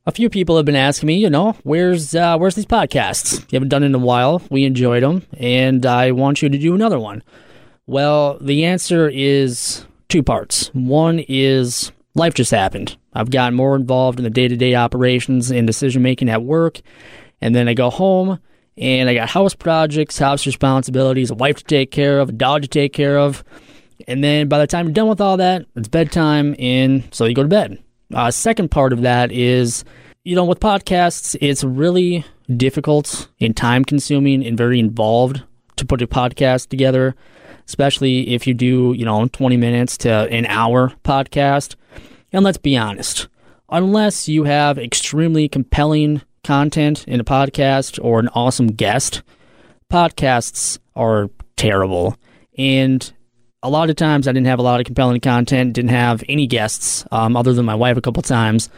A few people have been asking me, where's these podcasts? You haven't done it in a while. We enjoyed them, and I want you to do another one. Well, the answer is two parts. One is life just happened. I've gotten more involved in the day-to-day operations and decision-making at work, and then I go home, and I got house projects, house responsibilities, a wife to take care of, a dog to take care of, and then by the time you're done with all that, it's bedtime, and so you go to bed. Second part of that is, with podcasts, it's really difficult and time-consuming and very involved to put a podcast together, especially if you do, 20 minutes to an hour podcast. And let's be honest, unless you have extremely compelling content in a podcast or an awesome guest, podcasts are terrible. And a lot of times I didn't have a lot of compelling content, didn't have any guests other than my wife a couple times.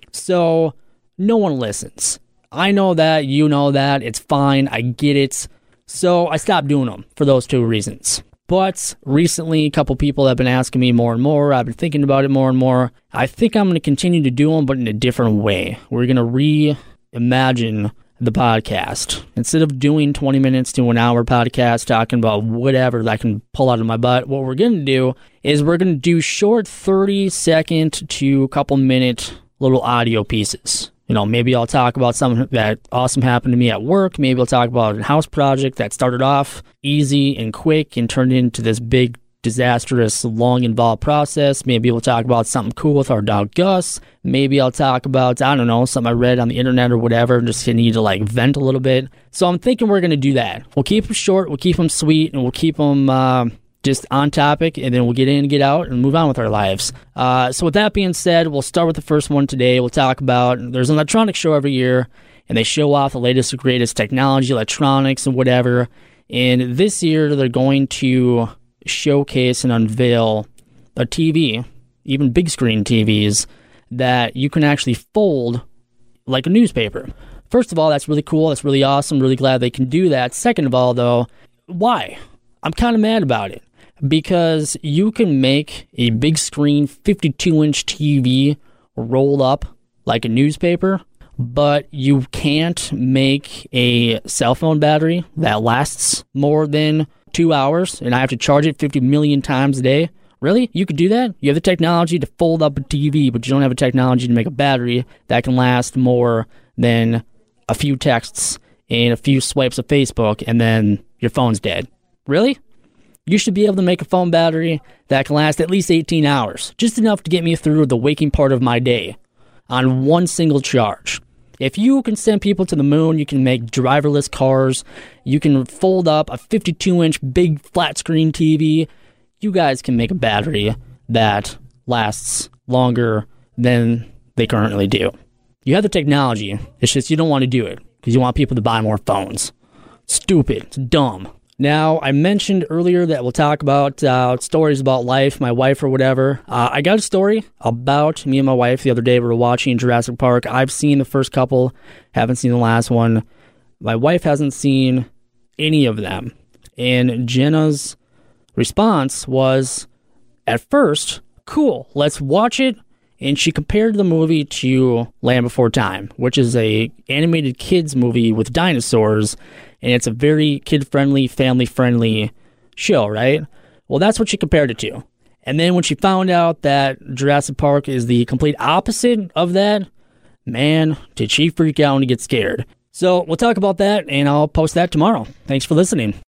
So no one listens. I know that, you know that, it's fine, I get it. So I stopped doing them for those two reasons. But recently, a couple people have been asking me more and more. I've been thinking about it more and more. I think I'm going to continue to do them, but in a different way. We're going to reimagine the podcast. Instead of doing 20 minutes to an hour podcast talking about whatever that I can pull out of my butt, what we're going to do is we're going to do short 30-second to couple minute little audio pieces. Maybe I'll talk about something that awesome happened to me at work. Maybe I'll talk about a house project that started off easy and quick and turned into this big, disastrous, long, involved process. Maybe we'll talk about something cool with our dog, Gus. Maybe I'll talk about, something I read on the internet or whatever, and just need to, vent a little bit. So I'm thinking we're going to do that. We'll keep them short, we'll keep them sweet, and we'll keep them just on topic, and then we'll get in and get out and move on with our lives. So with that being said, we'll start with the first one today. We'll talk about, there's an electronics show every year, and they show off the latest and greatest technology, electronics, and whatever. And this year, they're going to showcase and unveil a TV, even big screen TVs, that you can actually fold like a newspaper. First of all, that's really cool. That's really awesome. Really glad they can do that. Second of all, though, why? I'm kind of mad about it. Because you can make a big screen 52-inch TV roll up like a newspaper, but you can't make a cell phone battery that lasts more than 2 hours, and I have to charge it 50 million times a day. Really? You could do that? You have the technology to fold up a TV, but you don't have a technology to make a battery that can last more than a few texts and a few swipes of Facebook, and then your phone's dead. Really? You should be able to make a phone battery that can last at least 18 hours, just enough to get me through the waking part of my day on one single charge. If you can send people to the moon, you can make driverless cars, you can fold up a 52-inch big flat screen TV, you guys can make a battery that lasts longer than they currently do. You have the technology, it's just you don't want to do it because you want people to buy more phones. Stupid. It's dumb. Now, I mentioned earlier that we'll talk about stories about life, my wife or whatever. I got a story about me and my wife the other day. We were watching Jurassic Park. I've seen the first couple, haven't seen the last one. My wife hasn't seen any of them. And Jenna's response was, at first, cool, let's watch it. And she compared the movie to Land Before Time, which is a animated kids movie with dinosaurs, and it's a very kid-friendly, family-friendly show, right? Well, that's what she compared it to. And then when she found out that Jurassic Park is the complete opposite of that, man, did she freak out and get scared. So we'll talk about that, and I'll post that tomorrow. Thanks for listening.